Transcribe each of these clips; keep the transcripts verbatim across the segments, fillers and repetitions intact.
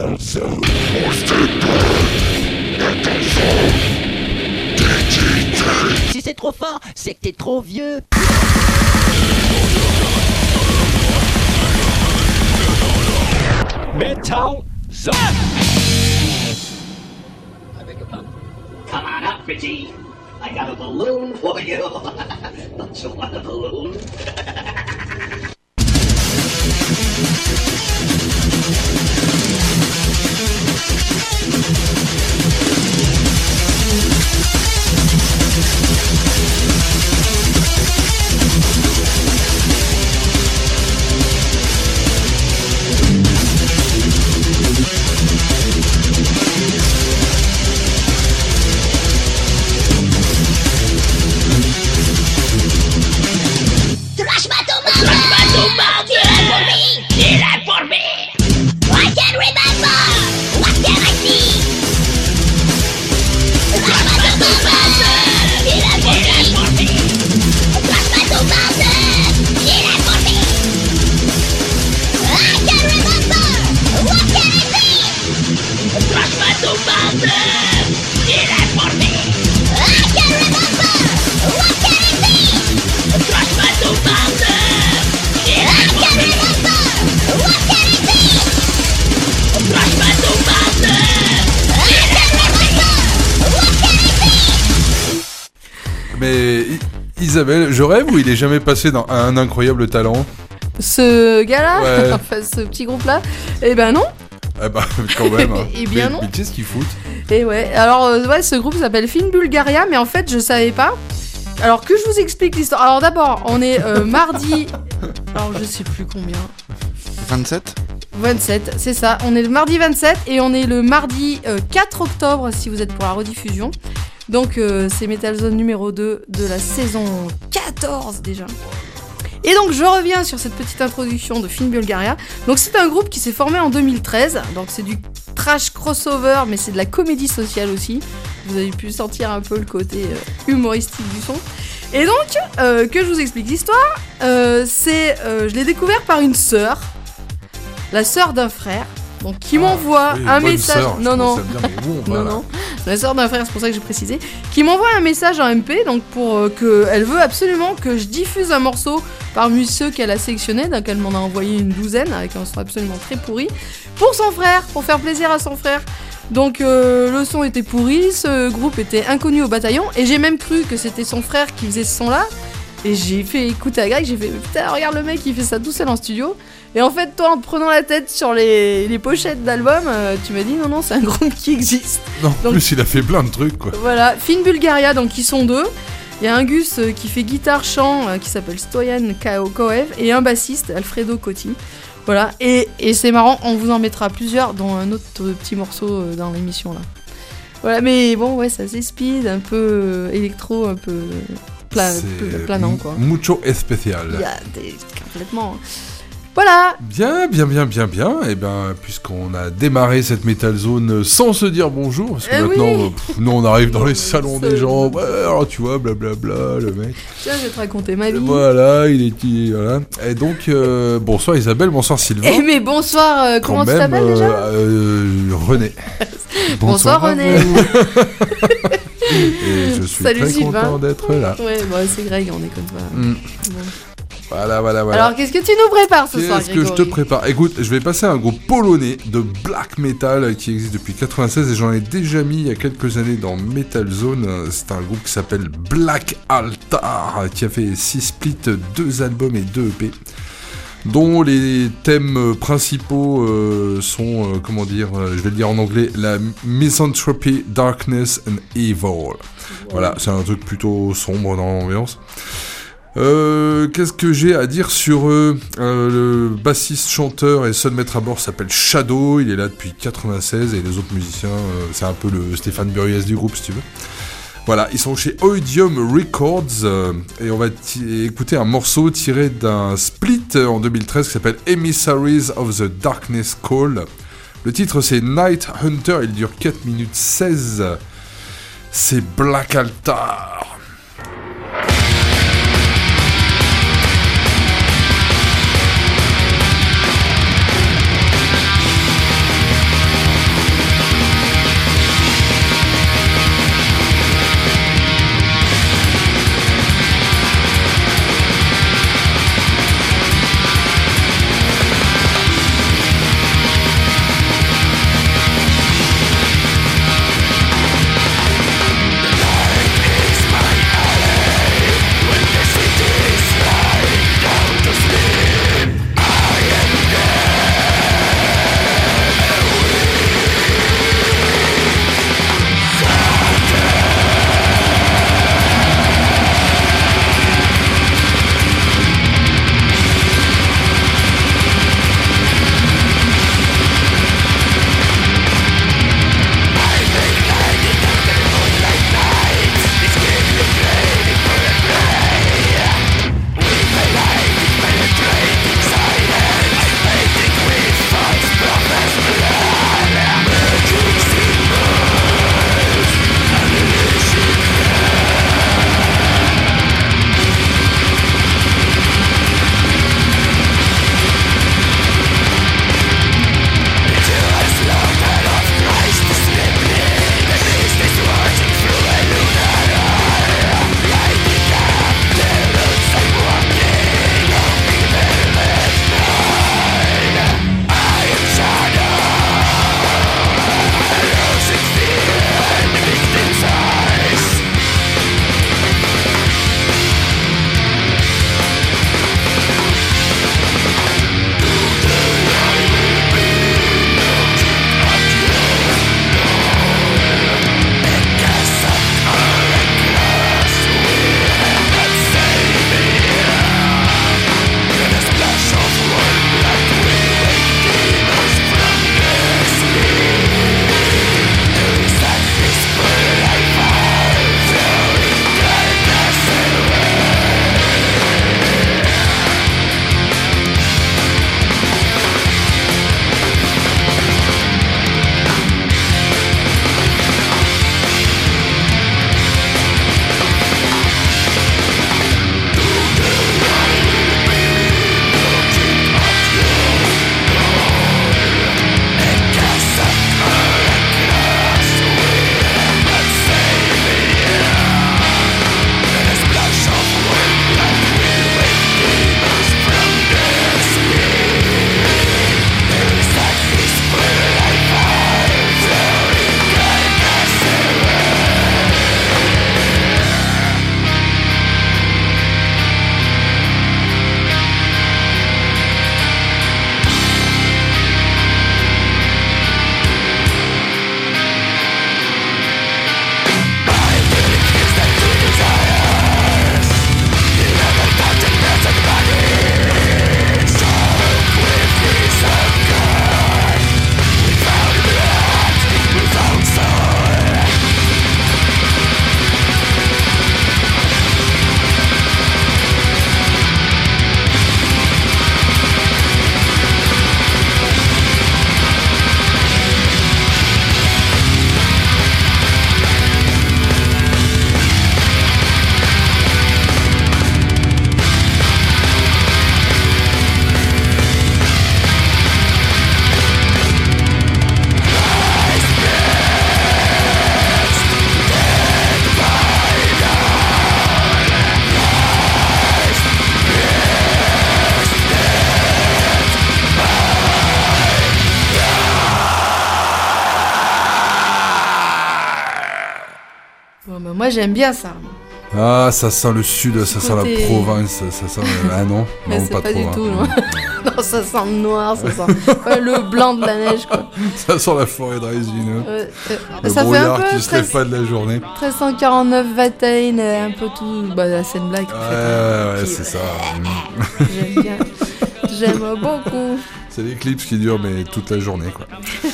Metal Zone. Si c'est trop fort, c'est que t'es trop vieux. Metal Zone. I beg your pardon. Come on up, pretty. I got a balloon for you. Don't you want a balloon? Mais Isabelle, je rêve ou il est jamais passé dans Un Incroyable Talent? Ce gars-là, ouais. Enfin ce petit groupe-là, eh ben non. Eh ben quand même. Hein. Eh bien mais, non. Mais qu'est-ce qu'ils foutent? Et ouais, alors euh, ouais, ce groupe s'appelle Fin Bulgaria, mais en fait je savais pas. Alors que je vous explique l'histoire. Alors d'abord, on est euh, mardi. Alors je sais plus combien. vingt-sept vingt-sept, c'est ça. On est le mardi vingt-sept et on est le mardi euh, quatre octobre si vous êtes pour la rediffusion. Donc euh, c'est Metal Zone numéro deux de la saison quatorze déjà. Et donc je reviens sur cette petite introduction de Fin Bulgaria. Donc c'est un groupe qui s'est formé en deux mille treize. Donc c'est du trash crossover, mais c'est de la comédie sociale aussi. Vous avez pu sentir un peu le côté euh, humoristique du son. Et donc, euh, que je vous explique l'histoire, euh, c'est, euh, je l'ai découvert par une sœur, la sœur d'un frère. Donc qui ah, m'envoie oui, un message. Sœur, non non. Bien, bon, voilà. non non. La sœur d'un frère, c'est pour ça que j'ai précisé. Qui m'envoie un message en M P, donc pour euh, que elle veut absolument que je diffuse un morceau parmi ceux qu'elle a sélectionnés, donc elle m'en a envoyé une douzaine avec un son absolument très pourri pour son frère, pour faire plaisir à son frère. Donc euh, le son était pourri, ce groupe était inconnu au bataillon et j'ai même cru que c'était son frère qui faisait ce son-là. Et j'ai fait écouter à Greg, j'ai fait putain regarde le mec il fait ça tout seul en studio. Et en fait toi en te prenant la tête sur les, les pochettes d'albums, euh, tu m'as dit non non c'est un groupe qui existe. Non, en donc, plus il a fait plein de trucs quoi. Voilà, Fin Bulgaria donc ils sont deux. Il y a un Gus euh, qui fait guitare-chant euh, qui s'appelle Stoyan Koev et un bassiste Alfredo Cotti. Voilà, et, et c'est marrant, on vous en mettra plusieurs dont un autre euh, petit morceau euh, dans l'émission là. Voilà, mais bon ouais ça c'est speed, un peu euh, électro, un peu... Pla- c'est planant quoi. Mucho especial. Yeah, des... complètement. Voilà. Bien, bien, bien, bien, bien. Et bien, puisqu'on a démarré cette Metal Zone sans se dire bonjour, parce que eh maintenant, oui. pff, nous on arrive dans les salons des gens. Ouais, alors tu vois, blablabla, le mec. Tiens, je vais te raconter ma vie. Voilà, il est, il, voilà. Et donc, euh, bonsoir Isabelle, bonsoir Sylvain. Eh mais bonsoir. Euh, comment Quand tu même, t'appelles déjà euh, René. Bonsoir, bonsoir René. Et je suis Salut, très Sylvain. content d'être là. Ouais, bah, c'est Greg, on déconne pas. Mm. Bon. Voilà, voilà, voilà. Alors, qu'est-ce que tu nous prépares ce qu'est-ce soir, Qu'est-ce que je te prépare? Écoute, je vais passer à un groupe polonais de black metal qui existe depuis quatre-vingt-seize et j'en ai déjà mis il y a quelques années dans Metal Zone. C'est un groupe qui s'appelle Black Altar qui a fait six splits, deux albums et deux E P. Dont les thèmes principaux euh, sont, euh, comment dire, euh, je vais le dire en anglais, la misanthropy, darkness and evil. Wow. Voilà, c'est un truc plutôt sombre dans l'ambiance. Euh, qu'est-ce que j'ai à dire sur eux? euh, Le bassiste, chanteur et seul maître à bord s'appelle Shadow, il est là depuis quatre-vingt-seize et les autres musiciens, euh, c'est un peu le Stéphane Buriès du groupe si tu veux. Voilà, ils sont chez Oidium Records euh, et on va t- écouter un morceau tiré d'un split en deux mille treize qui s'appelle Emissaries of the Darkness Call. Le titre c'est Night Hunter, il dure quatre minutes seize. C'est Black Altar. moi j'aime bien ça. Ah, ça sent le sud, ça sent Côté- la province, ça sent... Ah non, Mais non c'est pas, pas, trop. du hein. tout, non. Non, ça sent le noir, ça sent ouais, le blanc de la neige, quoi. Ça sent la forêt de résine. Euh, euh, Le ça fait un brouillard peu qui se lève treize pas de la journée. treize cent quarante-neuf Watain, euh, un peu tout. Bah, la scène black, en Ouais, fait. hein, ouais, qui- c'est ça. J'aime bien. J'aime beaucoup. C'est l'éclipse qui dure, mais toute la journée, quoi.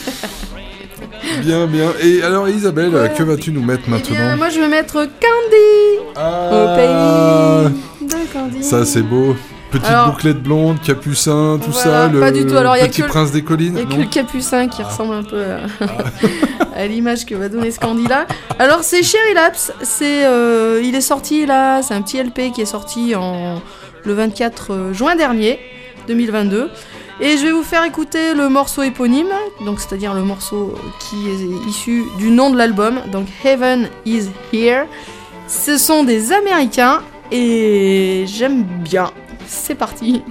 Bien, bien. Et alors, Isabelle, Ouais. que vas-tu nous mettre Eh bien, maintenant? moi je vais mettre Candy Ah, au pays de Candy. ça, c'est beau. Petite Alors- bouclette blonde, capucin, tout Voilà, ça. Le pas du tout. Alors, il y a petit que le- prince des collines. Il n'y a que non le capucin qui ressemble un peu à, à l'image que va donner ce Candy là. Alors c'est Cherry Lapse, c'est, euh, il est sorti là, c'est un petit L P qui est sorti en, le vingt-quatre juin dernier, deux mille vingt-deux. Et je vais vous faire écouter le morceau éponyme, donc c'est-à-dire le morceau qui est issu du nom de l'album, donc Heaven is Here. Ce sont des Américains et j'aime bien. C'est parti.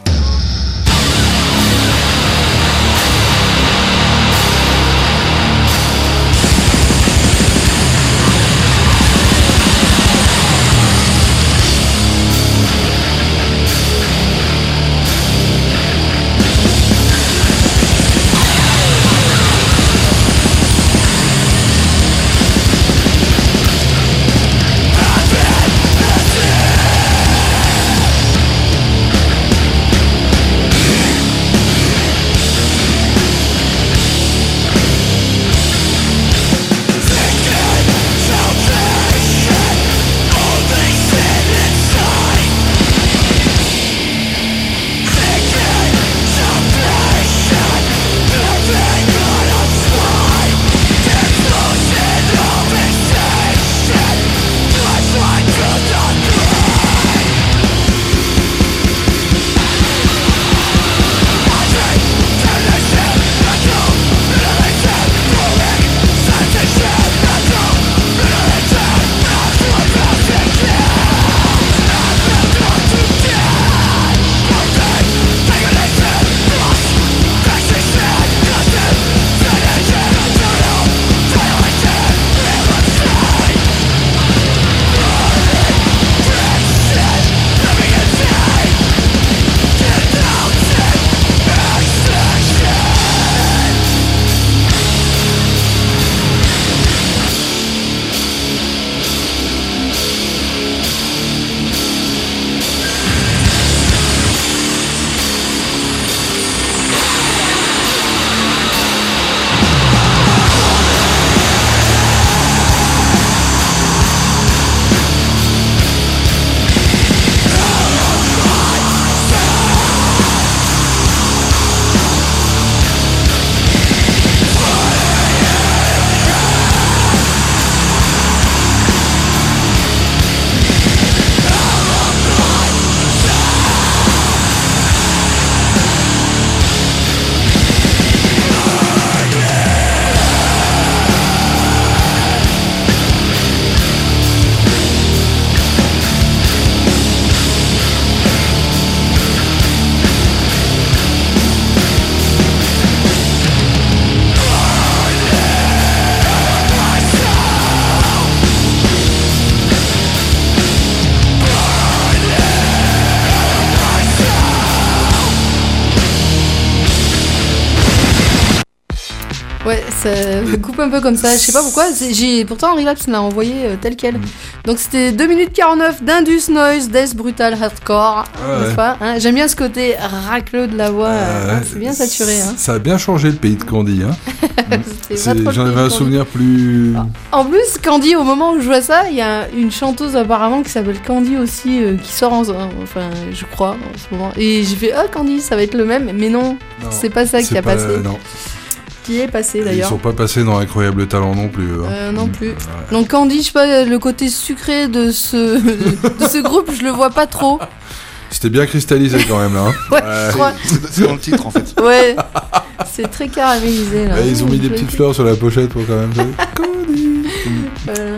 Ouais, ça coupe un peu comme ça. Je sais pas pourquoi. c'est- J'ai pourtant Relapse l'a envoyé euh, tel quel. Donc c'était deux minutes quarante-neuf d'Indus Noise, Death Brutal Hardcore, Ah n'est-ce ouais. pas hein. J'aime bien ce côté racleux de la voix. Euh, hein, c'est bien saturé. Hein. Ça a bien changé le pays de Candy. Hein. C'était C'est- pas trop le J'en pays avais un de Candy. souvenir plus. En plus, Candy, au moment où je vois ça, il y a une chanteuse apparemment qui s'appelle Candy aussi, euh, qui sort en, enfin, je crois, en ce moment. Et j'ai fait, ah, Candy, ça va être le même, mais non, Non, c'est pas ça qui c'est a pas- passé. Non. Qui est passé Ils d'ailleurs. sont pas passés dans Incroyable Talent non plus. hein. Euh, non plus. Ouais. Donc Candy, je sais pas, le côté sucré de ce, de ce groupe, je le vois pas trop. C'était bien cristallisé quand même là. hein. Ouais, Ouais. je crois. C'est dans le titre en fait. Ouais, c'est très caramélisé là. Ouais, ils ont mis des Je- petites fleurs sur la pochette pour quand même. Candy. Voilà.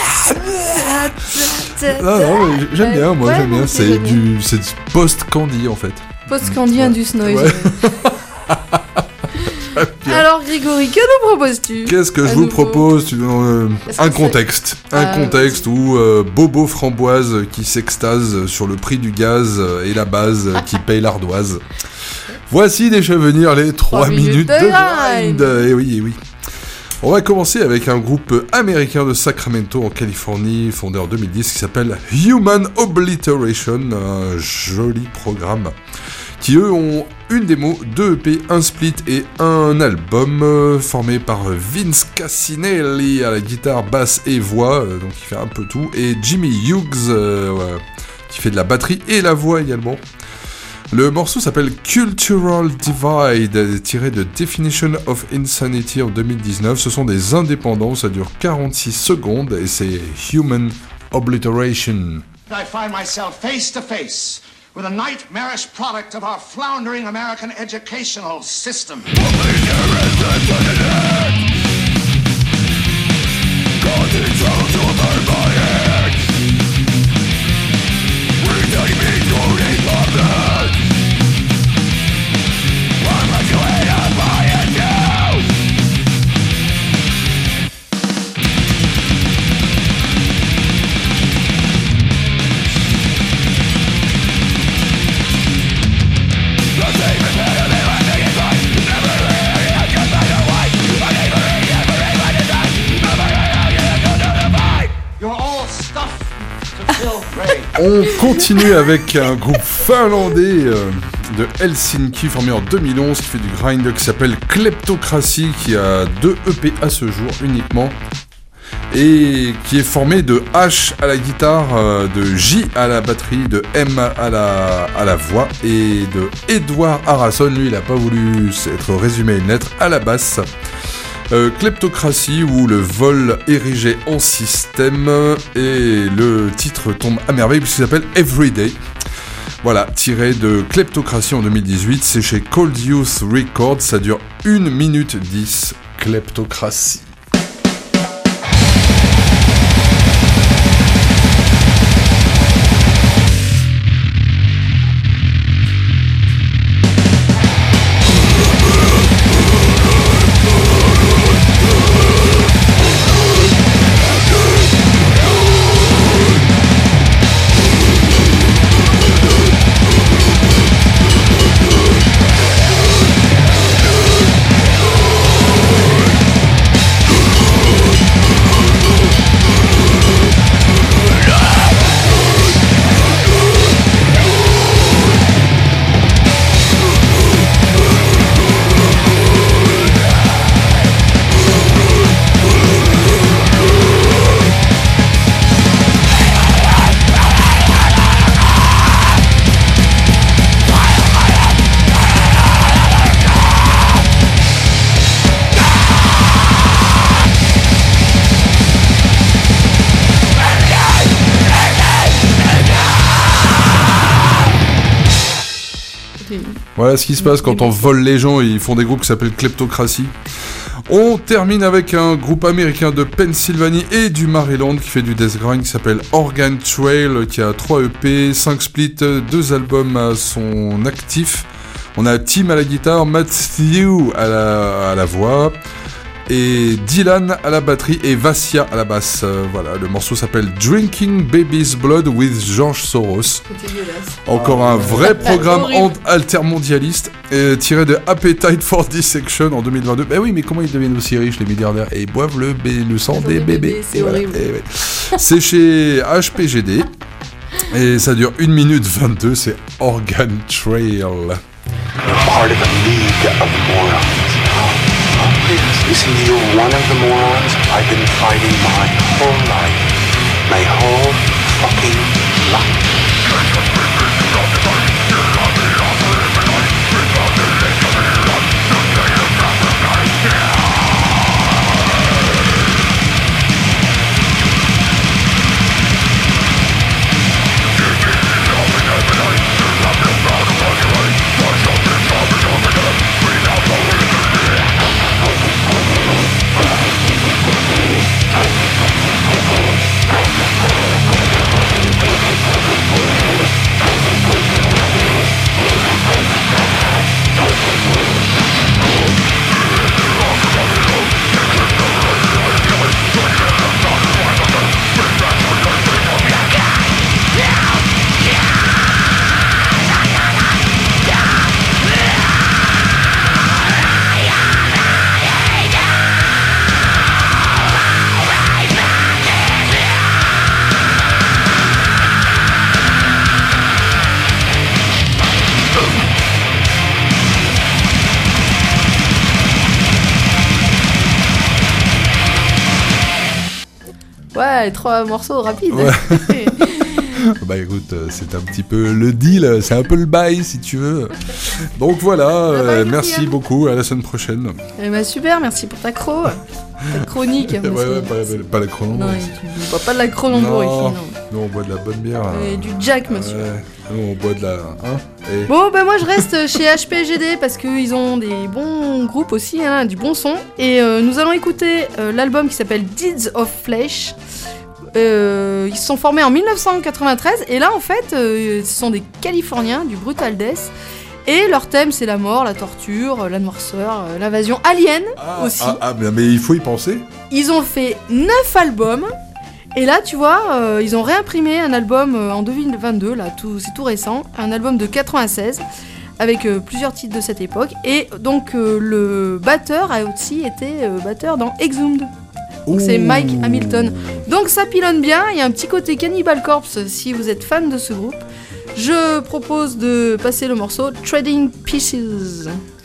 Non, non, mais j'aime Ouais. bien, moi Ouais, j'aime moi bien. aussi, C'est j'aime du, c'est du post-Candy en fait. Post Candy Ouais. Indus Noise. Ouais. Alors Grégory, que nous proposes-tu? Qu'est-ce que à je vous nouveau propose tu, euh, Est-ce Un que contexte. c'est- Un Ah, contexte où euh, Bobo Framboise qui s'extase sur le prix du gaz et la base qui paye l'ardoise. Voici déjà venir les trois Trois minutes minutes de de grind. grind. Et oui, et oui. On va commencer avec un groupe américain de Sacramento en Californie, fondé en deux mille dix, qui s'appelle Human Obliteration, un joli programme, qui eux ont une démo, deux E P, un split et un album, euh, formé par Vince Cassinelli à la guitare, basse et voix, euh, donc il fait un peu tout, et Jimmy Hughes, euh, ouais, qui fait de la batterie et la voix également. Le morceau s'appelle Cultural Divide, tiré de Definition of Insanity en deux mille dix-neuf. Ce sont des indépendants, ça dure quarante-six secondes et c'est Human Obliteration. I find myself face to face with a nightmarish product of our floundering American educational system. You're all stuff to fill grave. On continue avec un groupe finlandais euh, de Helsinki formé en deux mille onze qui fait du grind qui s'appelle Kleptocracy, qui a deux E P à ce jour uniquement et qui est formé de H à la guitare, euh, de J à la batterie, de M à la, à la voix et de Edward Harrison, lui il a pas voulu être résumé à une lettre, à la basse. Euh, Kleptocracy ou le vol érigé en système, et le titre tombe à merveille puisqu'il s'appelle Everyday. Voilà, tiré de Kleptocracy en deux mille dix-huit, c'est chez Cold Youth Records, ça dure une minute dix, Kleptocracy. Voilà ce qui se passe quand on vole les gens et ils font des groupes qui s'appellent Kleptocracy. On termine avec un groupe américain de Pennsylvanie et du Maryland qui fait du death grind qui s'appelle Organ Trail, qui a trois E P, cinq splits, deux albums à son actif. On a Tim à la guitare, Matthew à la, à la voix, et Dylan à la batterie et Vassia à la basse. Euh, voilà, le morceau s'appelle Drinking Baby's Blood with George Soros. C'est dégueulasse. Encore un vrai programme Horrible. ant- altermondialiste, euh, tiré de Appetite for Dissection en deux mille vingt-deux. Ben oui, mais comment ils deviennent aussi riches les milliardaires? Et ils boivent le, bé- le sang Le sang des des bébés. bébés, c'est Et voilà. horrible. Et ouais. C'est chez H P G D. Et ça dure une minute vingt-deux, c'est Organ Trail. part of a league of morons. You see, you're one of the morons I've been fighting my whole life. My whole fucking life. Ouais, trois morceaux rapides. Ouais. Bah écoute, euh, c'est un petit peu le deal, c'est un peu le bail si tu veux. Donc voilà, euh, merci beaucoup, à la semaine prochaine. Eh ben super, merci pour ta cro, ta chronique. Ouais, ouais, pas, pas la Kronenbourg. Non, on boit pas de la Kronenbourg ici, non. Nous on boit de la bonne bière. Et du Jack, monsieur. Ouais, nous on boit de la... Hein et... Bon, ben moi je reste chez H P G D parce qu'ils ont des bons groupes aussi, hein, du bon son. Et euh, nous allons écouter euh, l'album qui s'appelle Deeds of Flesh. Euh, ils se sont formés en dix-neuf cent quatre-vingt-treize et là en fait euh, ce sont des Californiens du Brutal Death et leur thème c'est la mort, la torture, la noirceur, euh, l'invasion alien ah, aussi. Ah, ah mais, mais il faut y penser. Ils ont fait neuf albums et là tu vois euh, ils ont réimprimé un album euh, en deux mille vingt-deux, là tout, c'est tout récent, un album de quatre-vingt-seize avec euh, plusieurs titres de cette époque et donc euh, le batteur a aussi été euh, batteur dans Exhumed. Donc c'est Mike Hamilton. Donc ça pilonne bien, il y a un petit côté Cannibal Corpse si vous êtes fan de ce groupe. Je propose de passer le morceau Trading Pieces.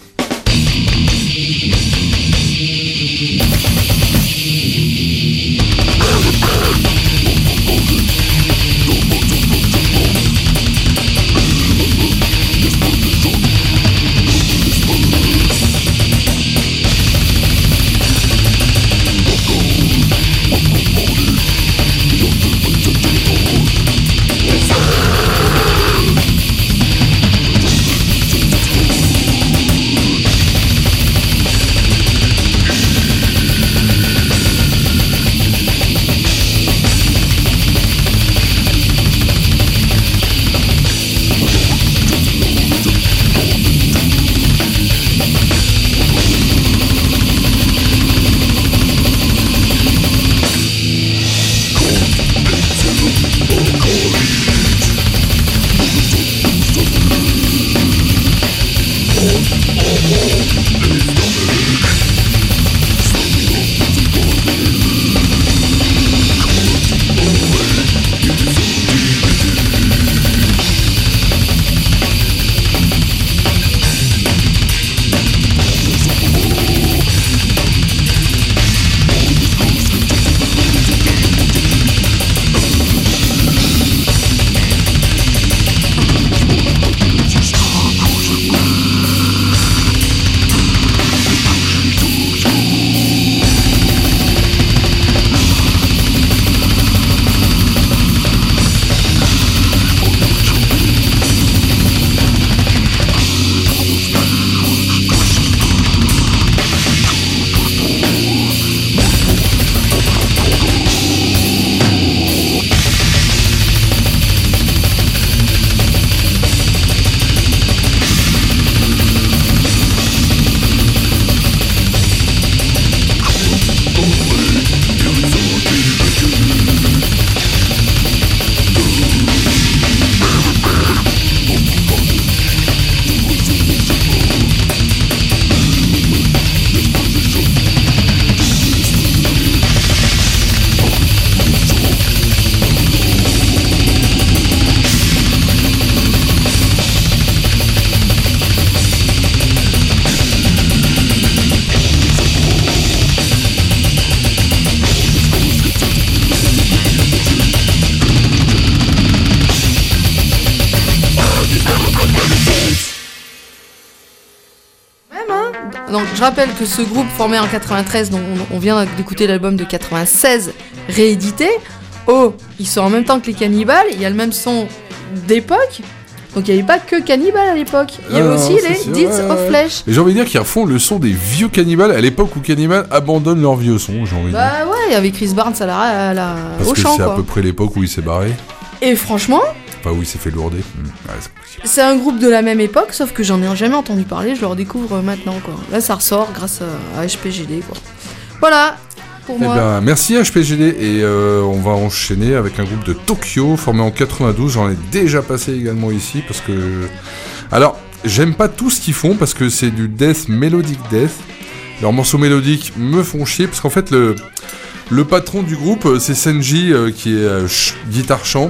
Donc je rappelle que ce groupe formé en quatre-vingt-treize, dont on, on vient d'écouter l'album de quatre-vingt-seize, réédité. Oh, ils sont en même temps que les Cannibals, il y a le même son d'époque. Donc il n'y avait pas que Cannibal à l'époque, il y avait ah, aussi non, les sûr, Deeds ouais, of ouais. Flesh. Et j'ai envie de dire qu'ils refont le son des vieux Cannibals à l'époque où Cannibal abandonne leur vieux son, j'ai envie de dire. Bah ouais, avec Chris Barnes à la, à la, Parce au que chant c'est quoi. à peu près l'époque où il s'est barré. Et franchement, Enfin où il s'est fait lourder. Mmh. Ouais, c'est possible. c'est un groupe de la même époque, sauf que j'en ai jamais entendu parler, je le redécouvre maintenant quoi. Là ça ressort grâce à, à H P G D quoi. Voilà, pour Eh moi. ben, merci H P G D et euh, on va enchaîner avec un groupe de Tokyo formé en quatre-vingt-douze. J'en ai déjà passé également ici parce que... Alors, j'aime pas tout ce qu'ils font parce que c'est du death, melodic death. Leurs morceaux mélodiques me font chier parce qu'en fait le, le patron du groupe c'est Senji euh, qui est euh, ch- guitare-chant.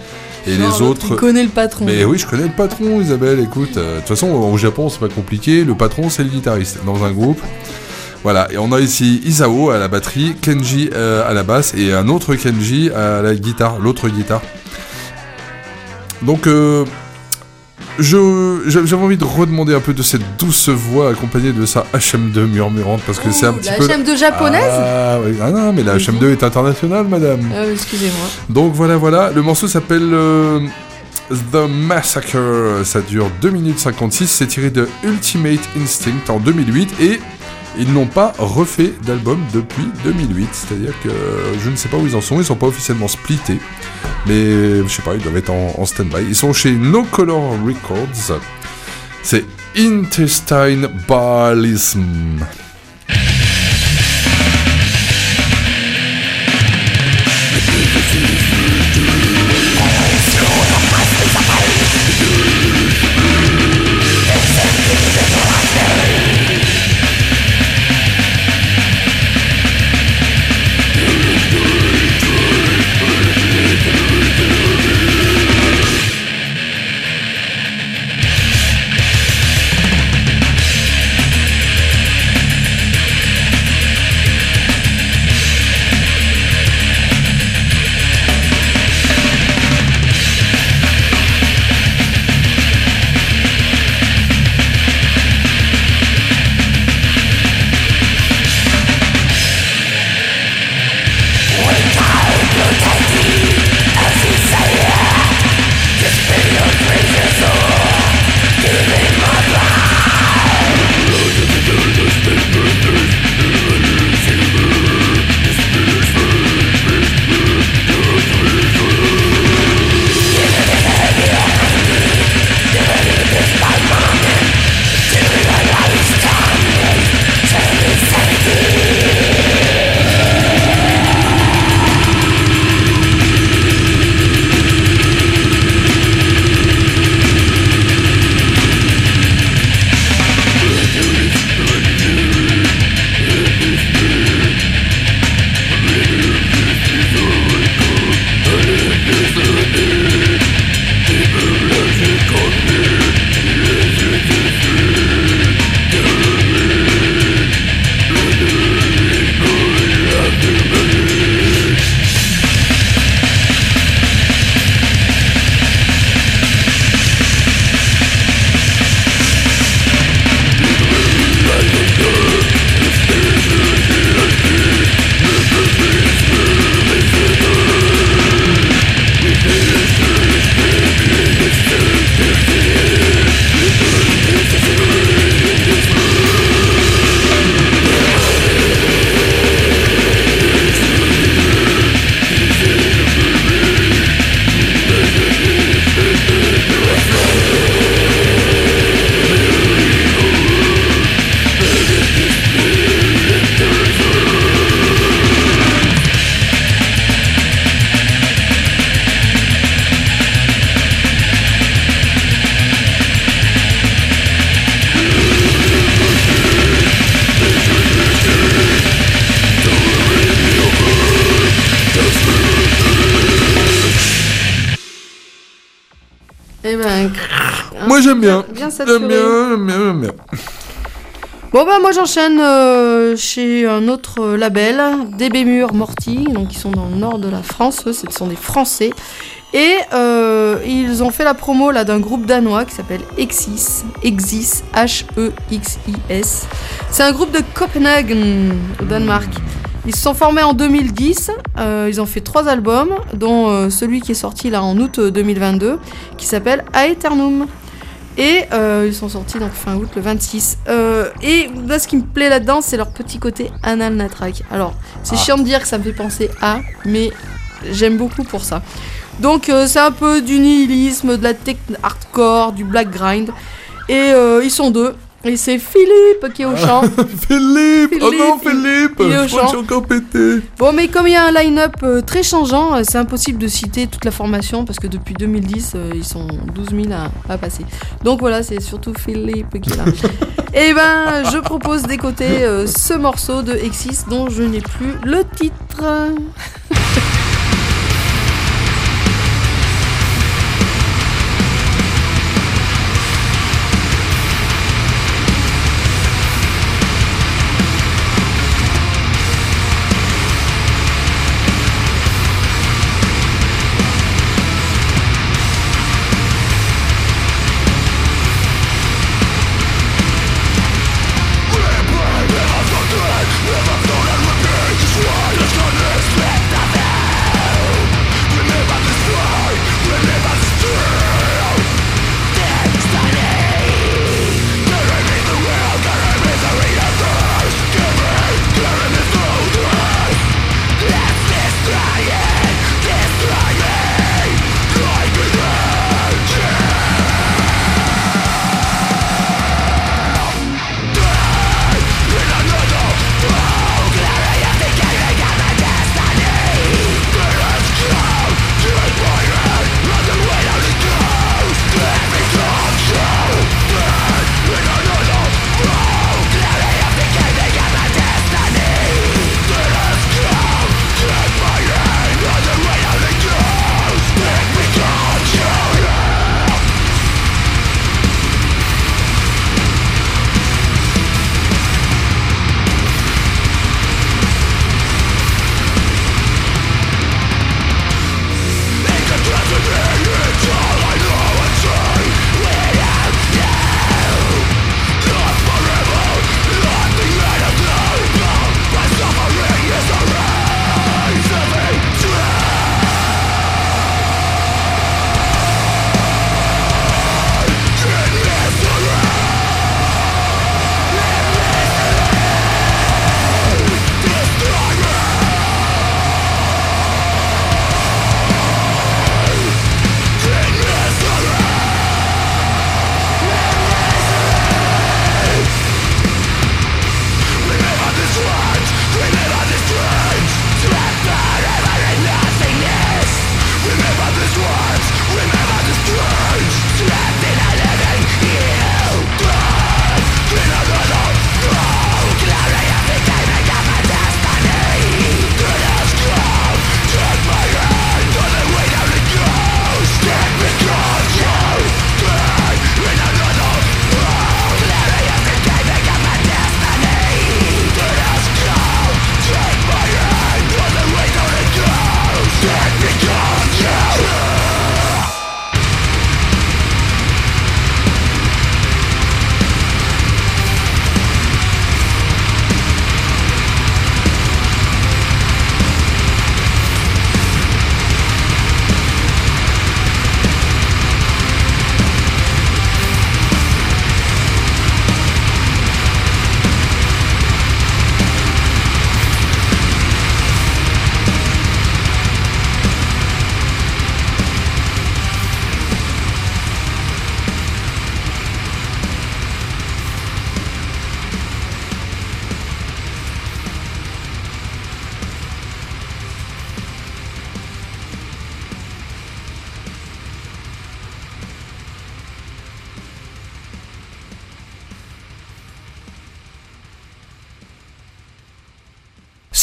Et Non, les autres... Tu connais le patron. Mais oui, je connais le patron, Isabelle, écoute. euh, De toute façon, au Japon, c'est pas compliqué. Le patron, c'est le guitariste dans un groupe. Voilà, et on a ici Isao à la batterie, Kenji euh, à la basse et un autre Kenji à la guitare, l'autre guitare. Donc, euh, je, j'avais envie de redemander un peu de cette douce voix accompagnée de sa H M deux murmurante parce que Ouh, c'est un petit la peu. H M deux japonaise. Ah, oui. Ah non, mais la Oui. H M deux est internationale, madame. Euh, excusez-moi. Donc voilà, voilà. Le morceau s'appelle euh, The Massacre. Ça dure deux minutes cinquante-six. C'est tiré de Ultimate Instinct en deux mille huit et ils n'ont pas refait d'album depuis deux mille huit. C'est-à-dire que je ne sais pas où ils en sont. Ils sont pas officiellement splittés. Mais je sais pas, ils doivent être en, en stand-by. Ils sont chez No Color Records. C'est Intestine Ballism. Eh ben, Moi j'aime bien. Bien saturé. J'aime bien, j'aime bien, j'aime bien. Bon bah moi j'enchaîne euh, chez un autre label, D B Mur Morty, donc ils sont dans le nord de la France, eux, ce sont des Français. Et euh, ils ont fait la promo là d'un groupe danois qui s'appelle Exis, Exis, H E X I S. C'est un groupe de Copenhague, au Danemark. Ils se sont formés en deux mille dix, euh, ils ont fait trois albums, dont euh, celui qui est sorti là en août deux mille vingt-deux, qui s'appelle Aeternum. Et euh, ils sont sortis donc fin août, le vingt-six. Euh, et là, ce qui me plaît là-dedans, c'est leur petit côté anal natrack. Alors, c'est Ah. chiant de dire que ça me fait penser à, mais j'aime beaucoup pour ça. Donc, euh, c'est un peu du nihilisme, de la tech hardcore, du black grind. Et euh, ils sont deux. Et c'est Philippe qui est au chant. Philippe, Oh non, Philippe, Philippe il est au Je crois que chant. j'ai encore pété. Bon, mais comme il y a un line-up euh, très changeant, euh, c'est impossible de citer toute la formation parce que depuis deux mille dix, euh, ils sont douze mille à, à passer. Donc voilà, c'est surtout Philippe qui est là. Et ben, je propose d'écouter euh, ce morceau de Exis dont je n'ai plus le titre.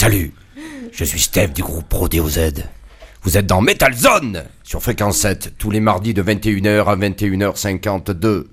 Salut, je suis Steph du groupe Rodeo Z. Vous êtes dans Metal Zone sur Fréquence sept, tous les mardis de vingt et une heures à vingt et une heures cinquante-deux.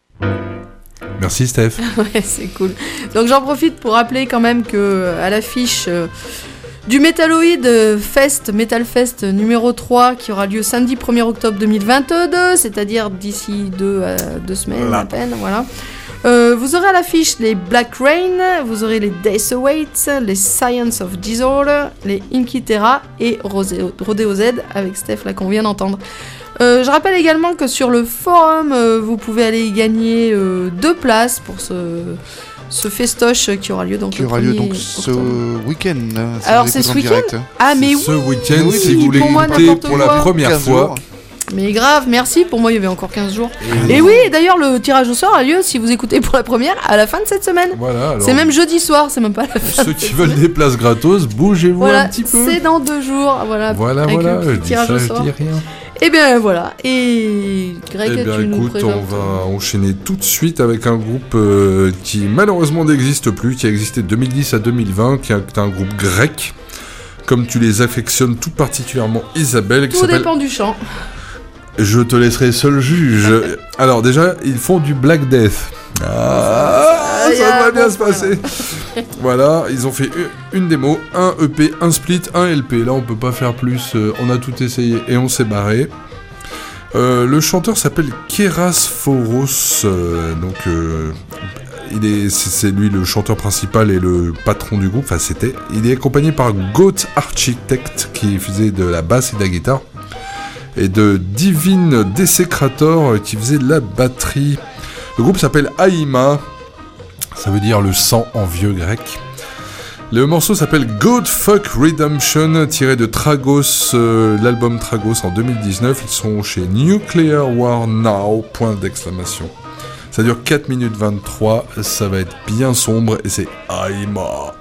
Merci Steph. Ouais, c'est cool. Donc j'en profite pour rappeler quand même que à l'affiche euh, du Metalloid Fest, Metal Fest numéro trois, qui aura lieu samedi premier octobre deux mille vingt-deux, c'est-à-dire d'ici deux, euh, deux semaines à peine, voilà. Euh, vous aurez à l'affiche les Black Rain, vous aurez les Death Awaits, les Science of Disorder, les Inky Terra et Rodeo, Rodeo Z avec Steph là qu'on vient d'entendre. Euh, je rappelle également que sur le forum, euh, vous pouvez aller y gagner euh, deux places pour ce, ce festoche qui aura lieu donc Qui le aura lieu donc premier ce octobre. week-end. hein, si Alors vous c'est écoutez ce en week-end direct. Ah mais Ce oui, week-end, oui, si vous voulez pour moi, écouter n'importe pour la quoi. première quinze fois. jours. Mais grave, merci. Pour moi, il y avait encore quinze jours. Et, et oui, et d'ailleurs, le tirage au sort a lieu, si vous écoutez pour la première, à la fin de cette semaine. Voilà, alors, C'est même jeudi soir, c'est même pas la fin. ceux qui veulent des places gratos, bougez-vous Voilà, un petit peu. c'est dans deux jours. Voilà, Voilà, avec voilà, le je petit dis tirage ça, au je sort. dis rien. Et bien voilà. Et Greg, Eh bien tu nous écoute, présentes. on va enchaîner tout de suite avec un groupe euh, qui malheureusement n'existe plus, qui a existé de deux mille dix à deux mille vingt, qui est un groupe grec, comme tu les affectionnes tout particulièrement Isabelle, qui Tout s'appelle... dépend du chant. Je te laisserai seul juge. Alors déjà, ils font du Black Death. Ah, Ah, ça yeah, va bien bon, se passer. Voilà, ils ont fait une démo, un E P, un split, un L P. Là, on peut pas faire plus. euh, On a tout essayé et on s'est barré. Euh, le chanteur s'appelle Keras Foros. euh, donc, euh, il est, c'est, c'est lui le chanteur principal et le patron du groupe. Enfin, c'était. Il est accompagné par Goat Architect qui faisait de la basse et de la guitare, et de Divine Desecrator qui faisait de la batterie. Le groupe s'appelle Aïma, ça veut dire le sang en vieux grec. Le morceau s'appelle God Fuck Redemption, tiré de Tragos, euh, l'album Tragos en deux mille dix-neuf. Ils sont chez Nuclear War Now, point d'exclamation. Ça dure quatre minutes vingt-trois, ça va être bien sombre et c'est Aïma.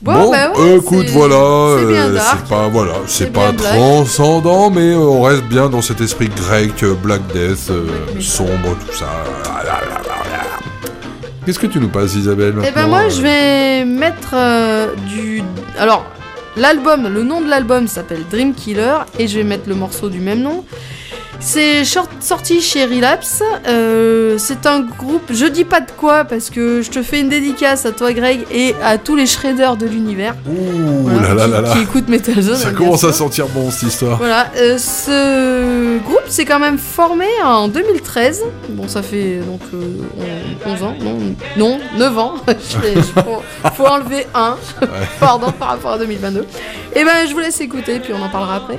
Bon, bah ouais, écoute, c'est- voilà, c'est bien euh, dark. c'est pas, voilà, c'est C'est pas bien black. transcendant, mais euh, on reste bien dans cet esprit grec, euh, Black Death, euh, sombre, tout ça. Qu'est-ce que tu nous passes, Isabelle? Eh ben maintenant, moi euh, je vais mettre euh, du... Alors, l'album, le nom de l'album s'appelle Dream Killer et je vais mettre le morceau du même nom. C'est short- sorti chez Relapse. Euh, c'est un groupe, je dis pas de quoi parce que je te fais une dédicace à toi Greg et à tous les shredders de l'univers. Ouh Voilà, là là qui, là là. qui écoutent Metal Zone. Ça bien commence sûr. à sentir bon, cette histoire. Voilà, euh, ce groupe s'est quand même formé en deux mille treize. Bon, ça fait donc euh, onze ans, non, non, neuf ans. Il faut, faut enlever un, pardon, par rapport à deux mille vingt-deux. Et ben, je vous laisse écouter, puis on en parlera après.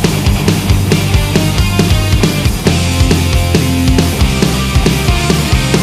Dream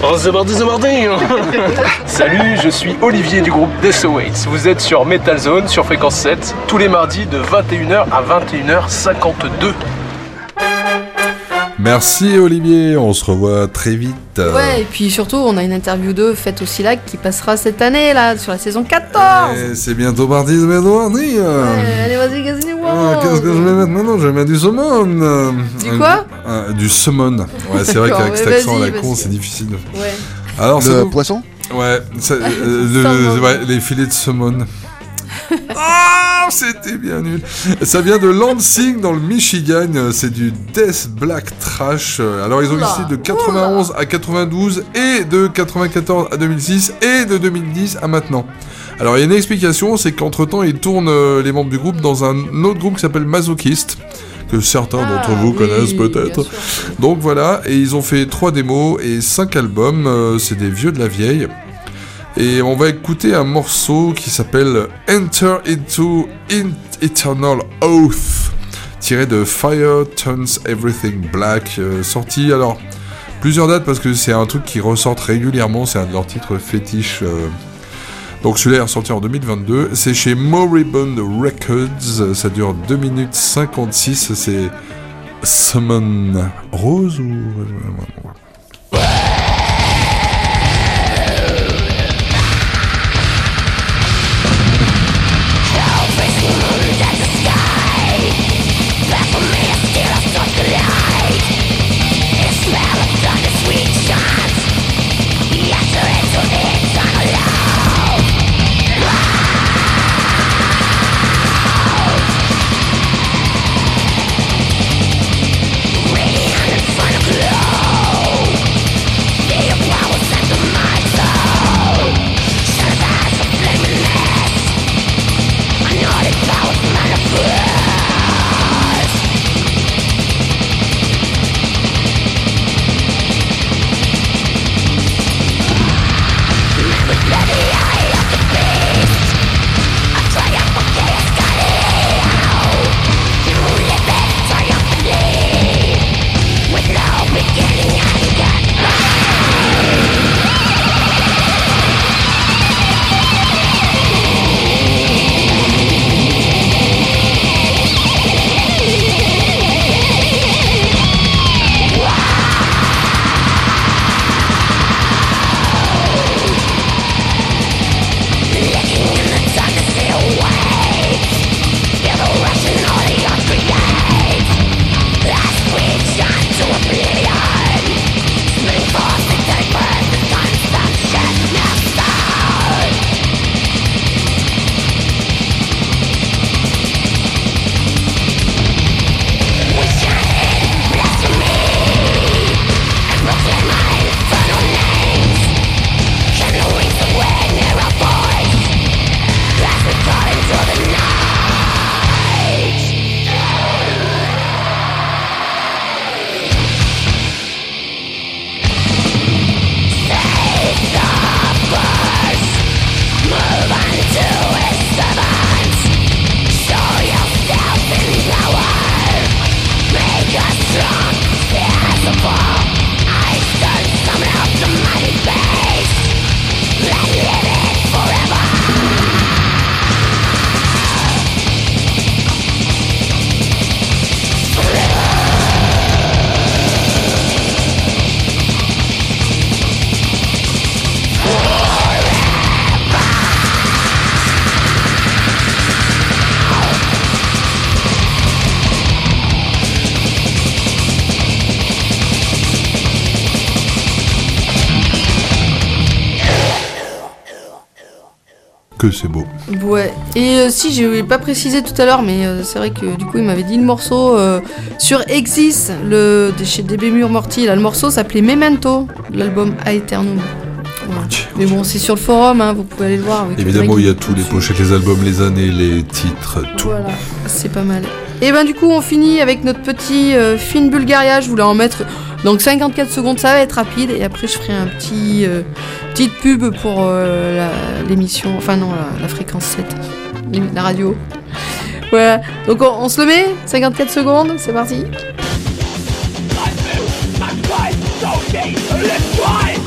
Oh, c'est parti, c'est parti. Salut, je suis Olivier du groupe Death Awaits. Vous êtes sur Metal Zone, sur Fréquence sept, tous les mardis de vingt et une heures à vingt et une heures cinquante-deux. Merci Olivier, on se revoit très vite. Ouais, et puis surtout, on a une interview de Fête au Silac qui passera cette année, là, sur la saison quatorze. Eh, c'est bientôt parti, c'est bientôt parti. Ouais, allez, vas-y, gagne-moi. Ah, qu'est-ce que je vais mettre maintenant? Je vais mettre du saumon. Du quoi euh, Du saumon. Ouais, c'est vrai qu'avec cet accent à la con, c'est difficile. Ouais. Alors, le poisson. Ouais, ça, euh, le, ouais, les filets de saumon. Ah, c'était bien nul. Ça vient de Lansing dans le Michigan. C'est du Death Black Trash. Alors ils ont existé de quatre-vingt-onze à quatre-vingt-douze et de quatre-vingt-quatorze à deux mille six et de deux mille dix à maintenant. Alors il y a une explication, c'est qu'entre temps ils tournent euh, les membres du groupe dans un autre groupe qui s'appelle Masochist, que certains ah, d'entre vous oui, connaissent peut-être. Donc voilà, et ils ont fait trois démos et cinq albums. Euh, c'est des vieux de la vieille. Et on va écouter un morceau qui s'appelle Enter into In- Eternal Oath, tiré de Fire Turns Everything Black, euh, sorti, alors, plusieurs dates parce que c'est un truc qui ressort régulièrement, c'est un de leurs titres fétiches. Euh, donc celui-là est ressorti en deux mille vingt-deux, c'est chez Moribund Records, ça dure deux minutes cinquante-six, c'est Summon Rose ou... Que c'est beau. Ouais. Et euh, si, je l'ai pas précisé tout à l'heure, mais euh, c'est vrai que du coup, il m'avait dit le morceau euh, sur Exis, le, de chez D B Mur Morty. Là, le morceau s'appelait Memento, l'album Aeternum. Voilà. Mais bon, c'est sur le forum, hein, vous pouvez aller le voir. Avec évidemment, il y a tous les pochettes, les albums, les années, les titres, tout. Voilà, c'est pas mal. Et ben du coup, on finit avec notre petit euh, film Bulgaria. Je voulais en mettre donc cinquante-quatre secondes, ça va être rapide. Et après, je ferai un petit euh, petite pub pour euh, la, l'émission, enfin non, la, la fréquence sept, la radio. Voilà. Donc on, on se le met, cinquante-quatre secondes, c'est parti. My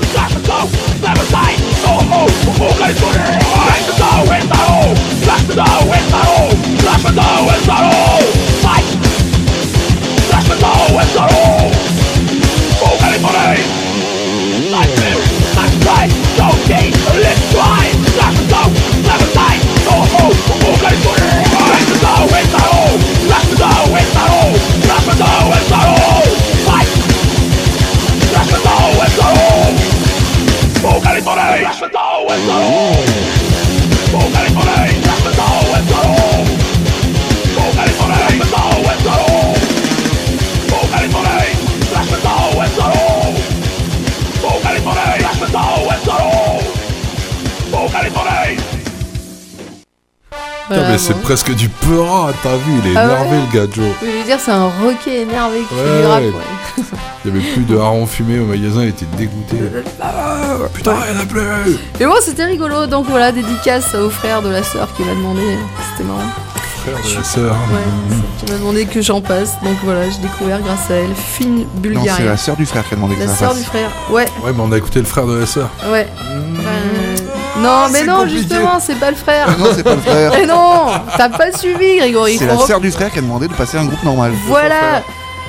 Putain, mais c'est presque du peura, t'as vu, il est Ah énervé ouais. le gars Joe. Je veux dire, c'est un roquet énervé qui fait Ouais. du rap, ouais. Il y avait plus de harengs fumés au magasin, il était dégoûté. Ah, putain, il y en a plus. Mais bon, c'était rigolo, donc voilà, dédicace au frère de la sœur qui m'a demandé, c'était marrant. Frère de la sœur. Ouais, c'est- qui m'a demandé que j'en passe, donc voilà, j'ai découvert grâce à elle, fine Non, c'est bulgarie. la sœur du frère qui a demandé que La ça sœur fasse. du frère, ouais, Ouais, mais on a écouté le frère de la sœur. ouais. Enfin, non, mais c'est non, compliqué. justement, c'est pas le frère. Ah non, c'est pas le frère. Mais non, t'as pas suivi, Grégory. C'est faut la rep- sœur du frère qui a demandé de passer à un groupe normal. Voilà,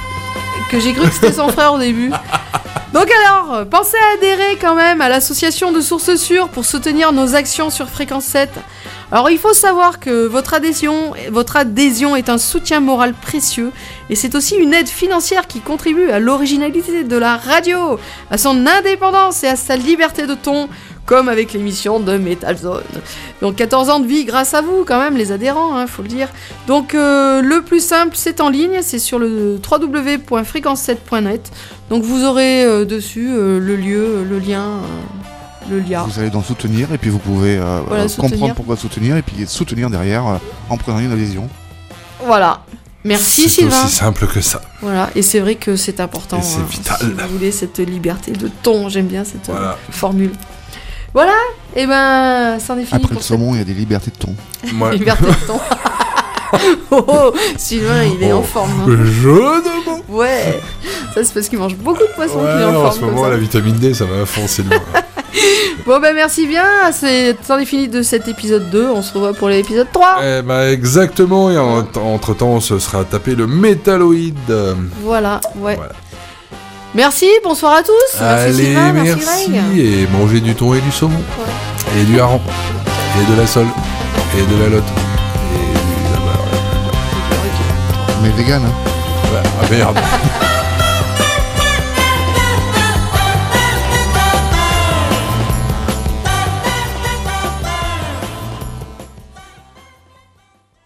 que j'ai cru que c'était son frère au début. Donc alors, pensez à adhérer quand même à l'association de Sources Sûres pour soutenir nos actions sur Fréquence sept. Alors il faut savoir que votre adhésion, votre adhésion est un soutien moral précieux et c'est aussi une aide financière qui contribue à l'originalité de la radio, à son indépendance et à sa liberté de ton, comme avec l'émission de Metal Zone. Donc quatorze ans de vie grâce à vous quand même les adhérents, hein, faut le dire. Donc euh, le plus simple c'est en ligne, c'est sur le w w w point fréquence sept point net. Donc vous aurez euh, dessus euh, le lieu, le lien, euh, le lien. Vous allez dans soutenir et puis vous pouvez euh, Voilà, euh, soutenir. comprendre pourquoi soutenir et puis soutenir derrière euh, en prenant une adhésion. Voilà. Merci C'est Sylvain. aussi simple que ça. Voilà, et c'est vrai que c'est important. Et c'est hein, vital. Si vous voulez cette liberté de ton, j'aime bien cette euh, Voilà. formule. Voilà, et ben, c'en est fini Après pour le saumon, il y a des libertés de ton. Moi, cette liberté de ton. oh, oh, Sylvain, il est en forme. hein. jeu de mots. Ouais, ça c'est parce qu'il mange beaucoup de poissons qu'il est Ouais, en en forme ce comme moment, ça. la vitamine D, ça va foncer le Bon ben merci bien, c'est c'en est fini de cet épisode deux, on se revoit pour l'épisode trois. Eh ben, exactement. Et en- entre-temps, ce sera tapé le métalloïde. Voilà, ouais. Voilà. Merci, bonsoir à tous. Merci Allez, Sylvain, merci, merci. Greg. Et mangez du thon et du saumon. Ouais. Et du hareng. Et de la sole. Et de la lotte. Et du... Mais vegan, hein. Ouais, ah merde.